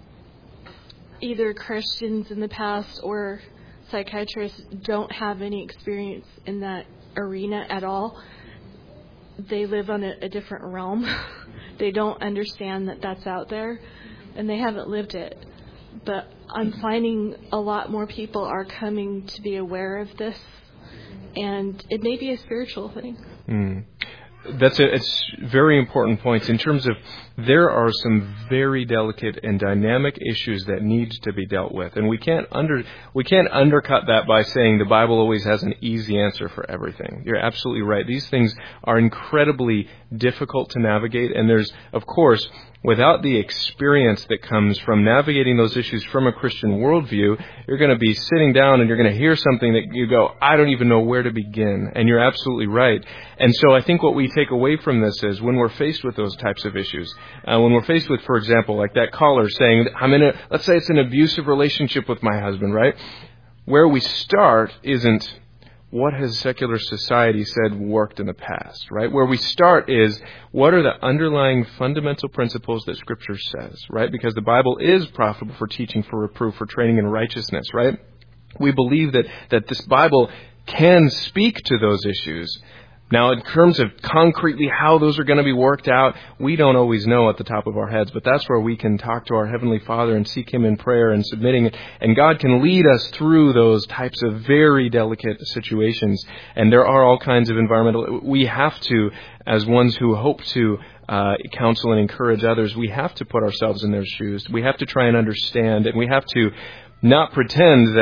Speaker 2: either Christians in the past or psychiatrists don't have any experience in that arena at all. They live on a, a different realm. They don't understand that that's out there, and they haven't lived it. But I'm finding a lot more people are coming to be aware of this, and it may be a spiritual thing.
Speaker 1: Mm. That's a it's very important points in terms of there are some very delicate and dynamic issues that need to be dealt with, and we can't under we can't undercut that by saying the Bible always has an easy answer for everything. You're absolutely right. These things are incredibly difficult to navigate, and there's, of course, without the experience that comes from navigating those issues from a Christian worldview, you're going to be sitting down and you're going to hear something that you go, I don't even know where to begin. And you're absolutely right. And so I think what we take away from this is when we're faced with those types of issues, uh, when we're faced with, for example, like that caller saying, I'm in a, let's say it's an abusive relationship with my husband, right? Where we start isn't, what has secular society said worked in the past, right? Where we start is, what are the underlying fundamental principles that Scripture says, right? Because the Bible is profitable for teaching, for reproof, for training in righteousness, right? We believe that, that this Bible can speak to those issues. Now, in terms of concretely how those are going to be worked out, we don't always know at the top of our heads, but that's where we can talk to our Heavenly Father and seek Him in prayer and submitting it, and God can lead us through those types of very delicate situations. And there are all kinds of environmental... We have to, as ones who hope to uh, counsel and encourage others, we have to put ourselves in their shoes. We have to try and understand, and we have to not pretend that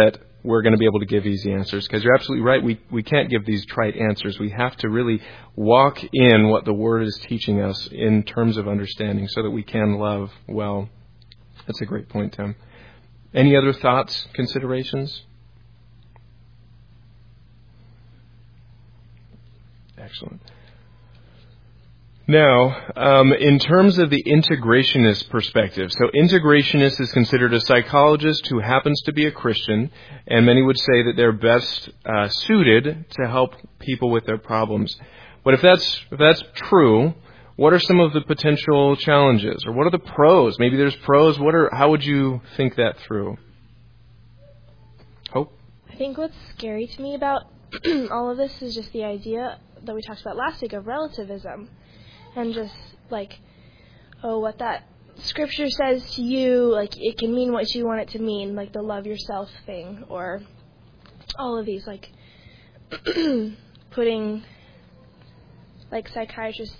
Speaker 1: we're going to be able to give easy answers. Because you're absolutely right. We, we can't give these trite answers. We have to really walk in what the Word is teaching us in terms of understanding so that we can love well. That's a great point, Tim. Any other thoughts, considerations? Excellent. Now, um, in terms of the integrationist perspective, so integrationist is considered a psychologist who happens to be a Christian, and many would say that they're best uh, suited to help people with their problems. But if that's if that's true, what are some of the potential challenges, or what are the pros? Maybe there's pros. What are how would you think that through? Hope?
Speaker 11: I think what's scary to me about all of this is just the idea that we talked about last week of relativism. And just, like, oh, what that scripture says to you, like, it can mean what you want it to mean, like the love yourself thing, or all of these, like, putting, like, psychiatrists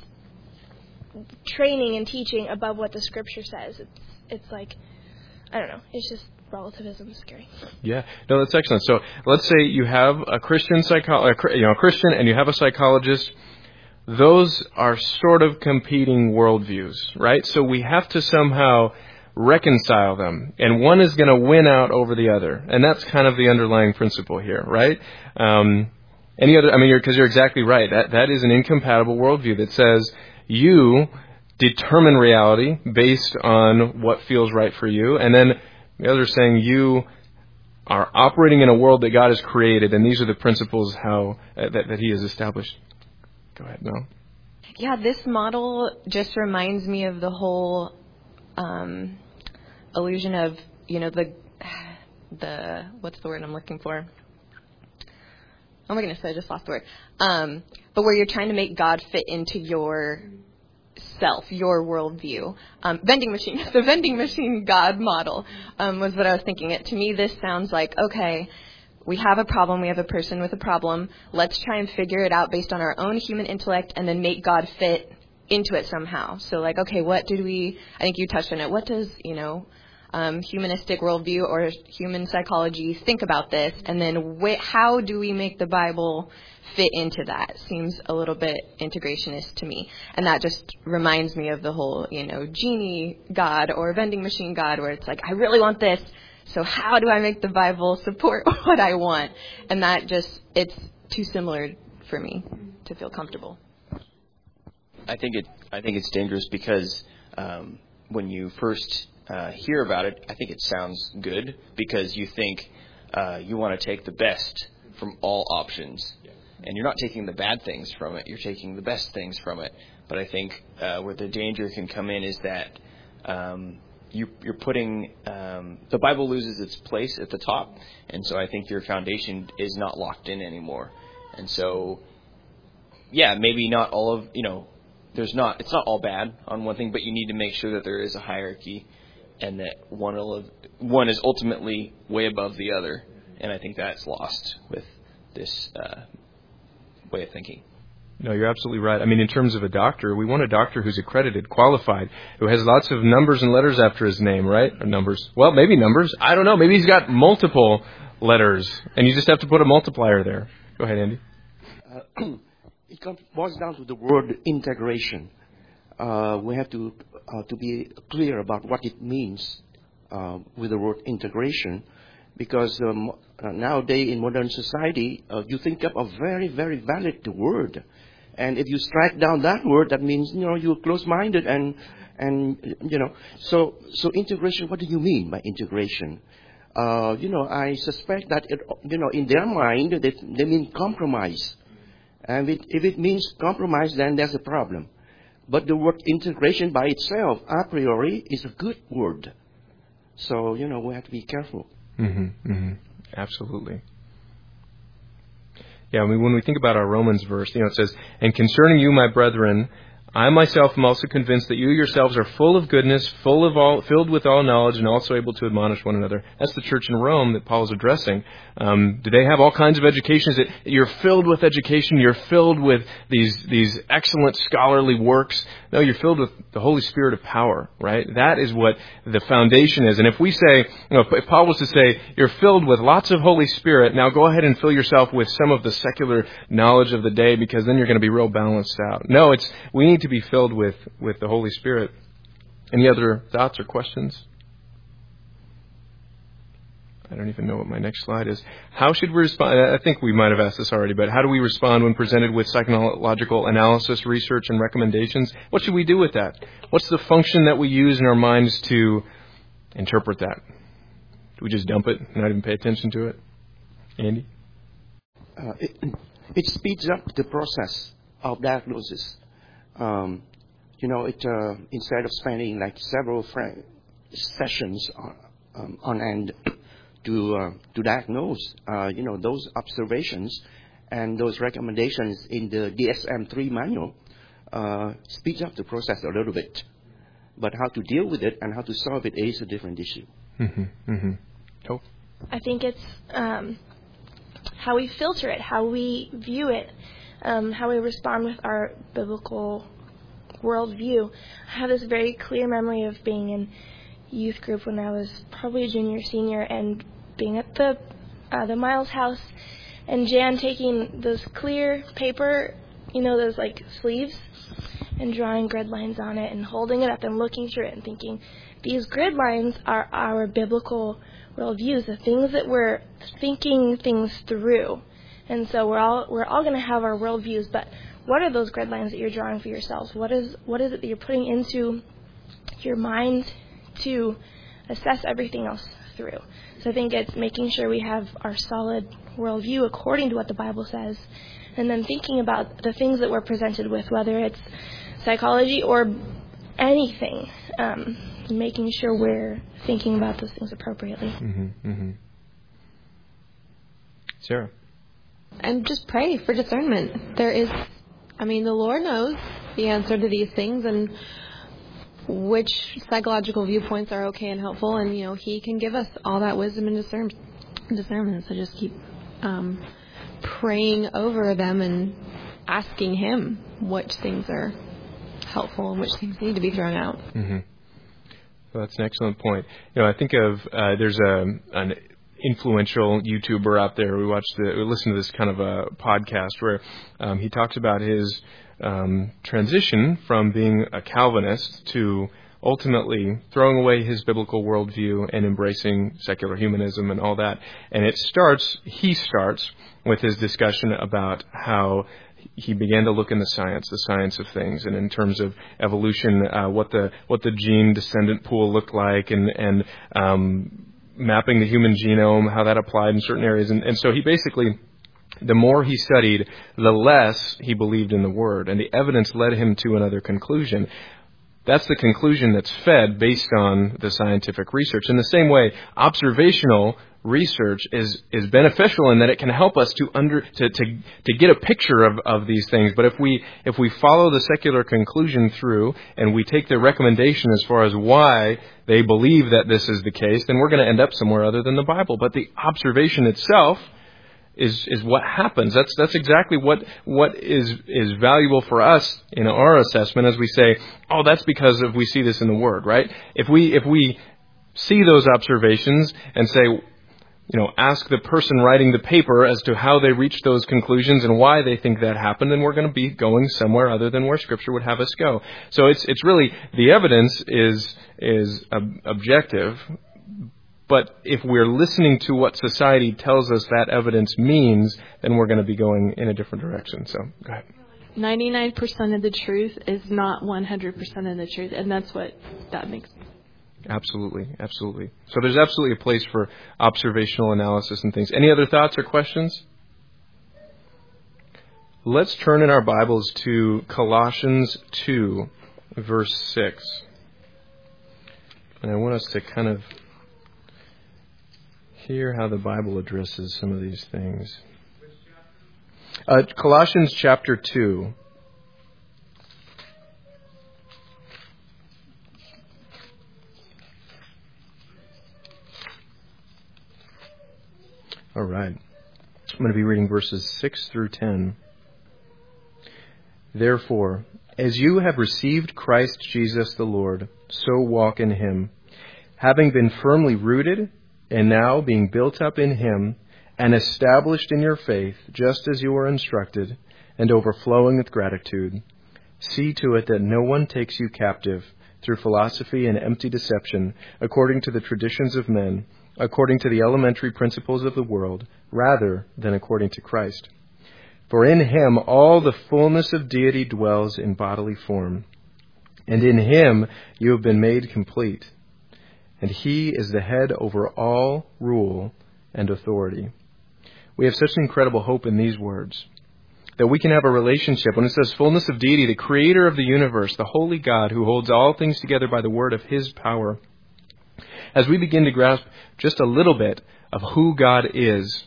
Speaker 11: training and teaching above what the scripture says. It's, it's like, I don't know, it's just relativism is scary.
Speaker 1: Yeah, no, that's excellent. So let's say you have a Christian psycho- you know, a Christian and you have a psychologist. Those are sort of competing worldviews, right? So we have to somehow reconcile them, and one is going to win out over the other, and that's kind of the underlying principle here, right? Um, any other? I mean, because you're, you're exactly right. That that is an incompatible worldview that says you determine reality based on what feels right for you, and then the other is saying you are operating in a world that God has created, and these are the principles how uh, that, that He has established. Go ahead, Mel.
Speaker 8: Yeah, this model just reminds me of the whole um, illusion of, you know, the, the, what's the word I'm looking for? Oh my goodness, I just lost the word. Um, but where you're trying to make God fit into your self, your worldview. Um, vending machine, the vending machine God model um, was what I was thinking. It to me, this sounds like, okay, we have a problem, we have a person with a problem, let's try and figure it out based on our own human intellect and then make God fit into it somehow. So like, okay, what did we, I think you touched on it, what does, you know, um, humanistic worldview or human psychology think about this? And then wh- how do we make the Bible fit into that? Seems a little bit integrationist to me. And that just reminds me of the whole, you know, genie God or vending machine God, where it's like, I really want this. So how do I make the Bible support what I want? And that just, it's too similar for me to feel comfortable.
Speaker 12: I think it. I think it's dangerous because um, when you first uh, hear about it, I think it sounds good because you think uh, you want to take the best from all options. And you're not taking the bad things from it. You're taking the best things from it. But I think uh, where the danger can come in is that um, You, you're putting, um, the Bible loses its place at the top, and so I think your foundation is not locked in anymore. And so, yeah, maybe not all of, you know, there's not, it's not all bad on one thing, but you need to make sure that there is a hierarchy and that one, will, one is ultimately way above the other. And I think that's lost with this uh, way of thinking.
Speaker 1: No, you're absolutely right. I mean, in terms of a doctor, we want a doctor who's accredited, qualified, who has lots of numbers and letters after his name, right? Or numbers. Well, maybe numbers. I don't know. Maybe he's got multiple letters, and you just have to put a multiplier there. Go ahead, Andy.
Speaker 5: Uh, it comes, boils down to the word integration. Uh, we have to uh, to be clear about what it means uh, with the word integration, because um, uh, nowadays in modern society, uh, you think of a very, very valid word. And if you strike down that word, that means, you know, you're close-minded and, and you know. So, so integration, what do you mean by integration? Uh, you know, I suspect that, it, you know, in their mind, they, they mean compromise. And it, if it means compromise, then there's a problem. But the word integration by itself, a priori, is a good word. So, you know, we have to be careful.
Speaker 1: Mm-hmm, mm-hmm. Absolutely. Yeah, I mean, when we think about our Romans verse, you know, it says, "And concerning you, my brethren, I myself am also convinced that you yourselves are full of goodness, full of all, filled with all knowledge, and also able to admonish one another. That's the church in Rome that Paul's addressing. Um, do they have all kinds of educations? That you're filled with education. You're filled with these these excellent scholarly works. No, you're filled with the Holy Spirit of power, right? That is what the foundation is. And if we say, you know, if Paul was to say, you're filled with lots of Holy Spirit, now go ahead and fill yourself with some of the secular knowledge of the day, because then you're going to be real balanced out. No, it's we need to be filled with, with the Holy Spirit. Any other thoughts or questions? I don't even know what my next slide is. How should we respond? I think we might have asked this already, but how do we respond when presented with psychological analysis, research, and recommendations? What should we do with that? What's the function that we use in our minds to interpret that? Do we just dump it and not even pay attention to it? Andy?
Speaker 5: Uh, it, it speeds up the process of diagnosis. Um, you know, it uh, instead of spending like several fr- sessions on, um, on end to uh, to diagnose, uh, you know, those observations and those recommendations in the D S M three manual uh, speeds up the process a little bit. But how to deal with it and how to solve it is a different issue.
Speaker 1: Mm-hmm. Mm-hmm. Oh.
Speaker 11: I think it's um, how we filter it, how we view it, um, how we respond with our biblical worldview. I have this very clear memory of being in youth group when I was probably a junior, senior, and being at the uh, the Miles house, and Jan taking those clear paper, you know, those like sleeves, and drawing grid lines on it and holding it up and looking through it and thinking, these grid lines are our biblical worldviews, the things that we're thinking things through. And so we're all we're all going to have our worldviews, but what are those grid lines that you're drawing for yourselves? What is what is it that you're putting into your mind to assess everything else through? So I think it's making sure we have our solid worldview according to what the Bible says, and then thinking about the things that we're presented with, whether it's psychology or anything, um, making sure we're thinking about those things appropriately.
Speaker 1: Mm-hmm, mm-hmm. Sarah?
Speaker 9: And just pray for discernment. There is, I mean, the Lord knows the answer to these things and which psychological viewpoints are okay and helpful, and, you know, He can give us all that wisdom and discern- discernment. So just keep um, praying over them and asking Him which things are helpful and which things need to be thrown out.
Speaker 1: Mm-hmm. Well, that's an excellent point. You know, I think of uh, there's a an influential YouTuber out there. We watched the, we listened to this kind of a podcast where um, he talks about his um, transition from being a Calvinist to ultimately throwing away his biblical worldview and embracing secular humanism and all that. And it starts, he starts with his discussion about how he began to look in the science, the science of things, and in terms of evolution, uh, what the what the gene descendant pool looked like, and and um, mapping the human genome, how that applied in certain areas. And, and so he basically, the more he studied, the less he believed in the Word, and the evidence led him to another conclusion. That's the conclusion that's fed based on the scientific research. In the same way, observational research is, is beneficial in that it can help us to under to, to, to get a picture of, of these things. But if we if we follow the secular conclusion through and we take their recommendation as far as why they believe that this is the case, then we're going to end up somewhere other than the Bible. But the observation itself is is what happens. That's that's exactly what what is is valuable for us in our assessment as we say, oh, that's because of we see this in the Word, right? If we if we see those observations and say, you know, ask the person writing the paper as to how they reached those conclusions and why they think that happened, then we're going to be going somewhere other than where Scripture would have us go. So it's it's really the evidence is is ob- objective. But if we're listening to what society tells us that evidence means, then we're going to be going in a different direction. So, go ahead.
Speaker 2: ninety-nine percent of the truth is not one hundred percent of the truth, and that's what that makes.
Speaker 1: Absolutely, absolutely. So there's absolutely a place for observational analysis and things. Any other thoughts or questions? Let's turn in our Bibles to Colossians two, verse six. And I want us to kind of hear how the Bible addresses some of these things. Uh, Colossians chapter two. All right. I'm going to be reading verses six through ten. Therefore, as you have received Christ Jesus the Lord, so walk in him, having been firmly rooted, and now being built up in him, and established in your faith, just as you were instructed, and overflowing with gratitude. See to it that no one takes you captive through philosophy and empty deception, according to the traditions of men, according to the elementary principles of the world, rather than according to Christ. For in him all the fullness of deity dwells in bodily form, and in him you have been made complete. And he is the head over all rule and authority. We have such an incredible hope in these words, that we can have a relationship. When it says fullness of deity, the creator of the universe, the holy God who holds all things together by the word of his power. As we begin to grasp just a little bit of who God is,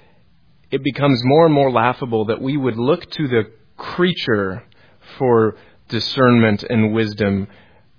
Speaker 1: it becomes more and more laughable that we would look to the creature for discernment and wisdom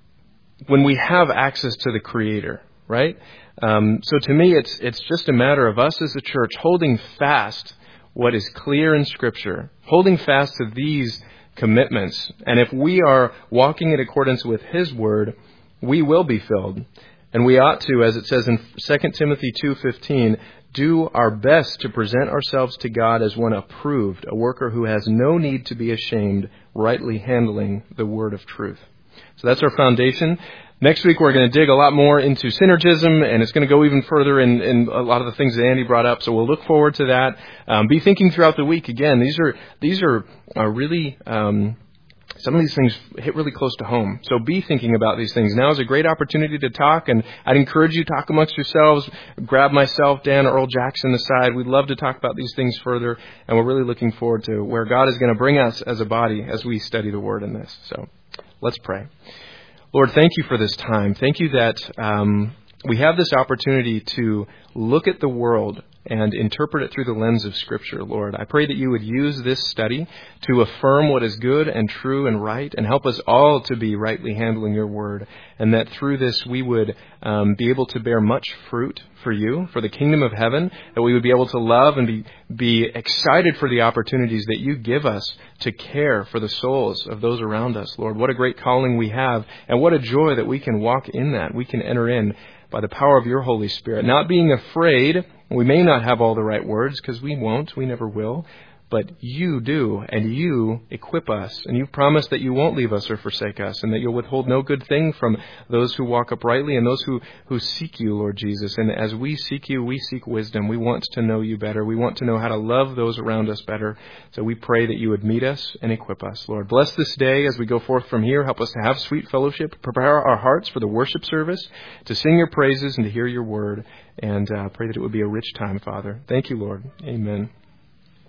Speaker 1: when we have access to the Creator, right? Um, so to me, it's it's just a matter of us as a church holding fast what is clear in Scripture, holding fast to these commitments. And if we are walking in accordance with His Word, we will be filled. And we ought to, as it says in Second Timothy two fifteen, do our best to present ourselves to God as one approved, a worker who has no need to be ashamed, rightly handling the word of truth. So that's our foundation. Next week, we're going to dig a lot more into synergism, and it's going to go even further in, in a lot of the things that Andy brought up. So we'll look forward to that. Um, be thinking throughout the week. Again, these are these are, are really... Um, Some of these things hit really close to home. So be thinking about these things. Now is a great opportunity to talk, and I'd encourage you to talk amongst yourselves. Grab myself, Dan, or Earl Jackson aside. We'd love to talk about these things further, and we're really looking forward to where God is going to bring us as a body as we study the Word in this. So let's pray. Lord, thank you for this time. Thank you that um, we have this opportunity to look at the world and interpret it through the lens of Scripture, Lord. I pray that you would use this study to affirm what is good and true and right, and help us all to be rightly handling your word, and that through this we would um, be able to bear much fruit for you, for the kingdom of heaven, that we would be able to love and be, be excited for the opportunities that you give us to care for the souls of those around us, Lord. What a great calling we have, and what a joy that we can walk in that. We can enter in by the power of your Holy Spirit, not being afraid. We may not have all the right words, because we won't, we never will, but you do, and you equip us, and you've promised that you won't leave us or forsake us, and that you'll withhold no good thing from those who walk uprightly and those who, who seek you, Lord Jesus. And as we seek you, we seek wisdom. We want to know you better. We want to know how to love those around us better. So we pray that you would meet us and equip us, Lord. Bless this day as we go forth from here. Help us to have sweet fellowship. Prepare our hearts for the worship service, to sing your praises and to hear your word. And uh, pray that it would be a rich time, Father. Thank you, Lord. Amen.